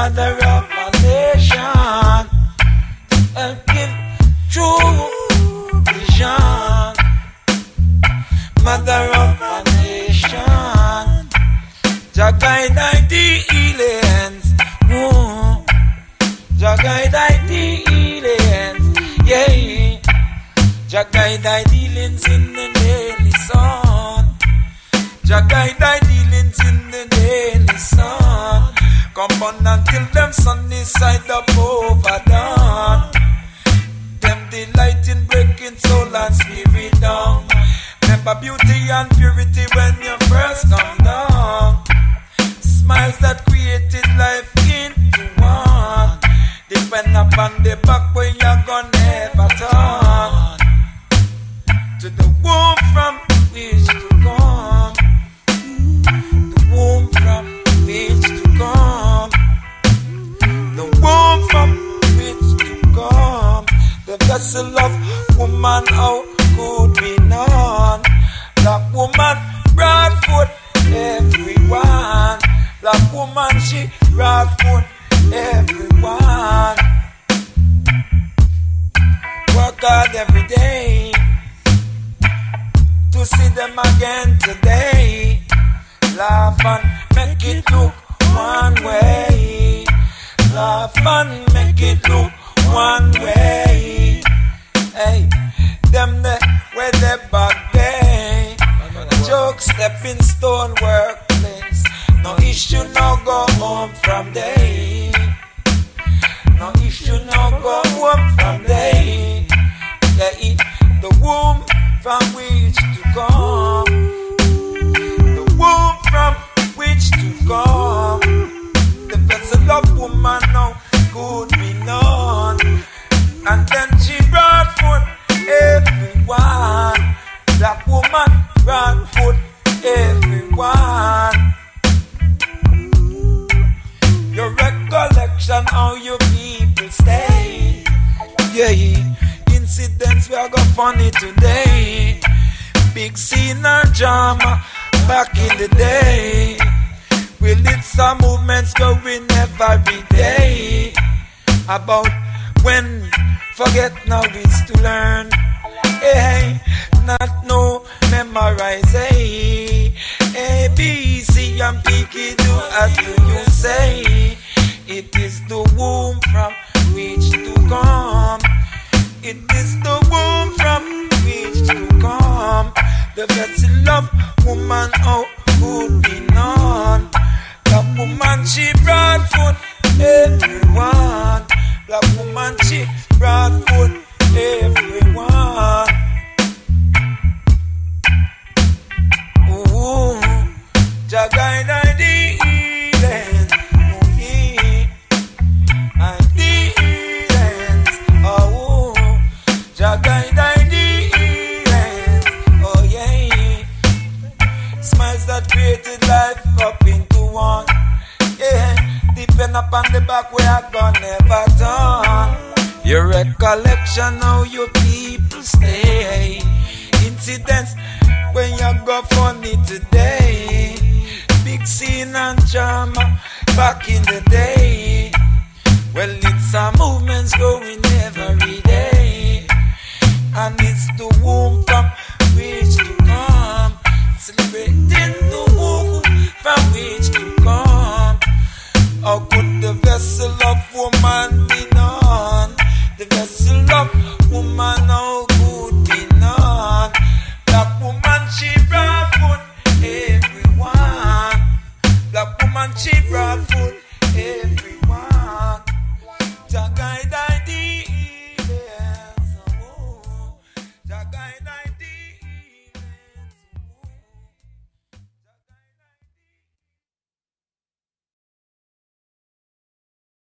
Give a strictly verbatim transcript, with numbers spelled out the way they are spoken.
mother of a nation, help give true vision. Mother of a nation, Jah guide thy dealings, ooh. Jah guide thy dealings, yeah. Jah guide thy dealings in the daily sun. Jah guide thy dealings in the daily sun. Come on until them sunny side up over dawn. Them delight in breaking soul and spirit down. Remember beauty and purity when you first come down. Smiles that created life into one. Depend upon the back where you're gonna never turn. To the womb from which to come. The womb from which to come. The womb from which to come. The vessel of woman, how could be known? Black woman brought forth everyone. Black woman, she brought forth everyone. Work hard every day to see them again today. Laugh and make it look one way. Laugh and make it look one way. Hey, them the where they back day. Joke stepping stone workplace. No issue, no go home from day. No issue, no go home from day. Yeah, the womb from which to come. The womb from which to come. The vessel of woman now could be known. And then she brought forth everyone. Black woman brought forth everyone. Your recollection how your people stay. Yeah, incidents we are got funny today. Big scene and drama back in the day. We lit some movements going every day. About when forget now is to learn. Hey, not no memorize. Hey, A, B, C and P, Q, do as do you say. It is the womb from which to come. It is the womb from which to come. The vessel of woman, how could be known? Black woman, she brought forth everyone. Black woman, she brought forth everyone. Ooh, Jah guide thy dealings, oh yeah, and dealings, oh, Jah guide thy dealings, oh yeah. Smiles that created life up into one, yeah. Depend upon the back where I gone never done. Your recollection how your people stay. Incidents when you go funny today. Big scene and drama back in the day. Well, it's some movements going